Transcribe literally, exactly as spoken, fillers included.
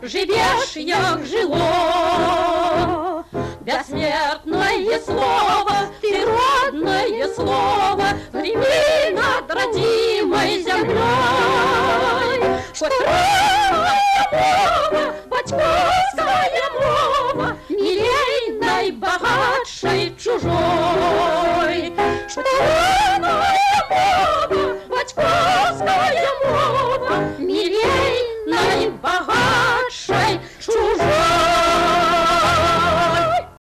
живешь, як жило. Бессмертное слово, ты родное слово, греми над родимой землей. Хоть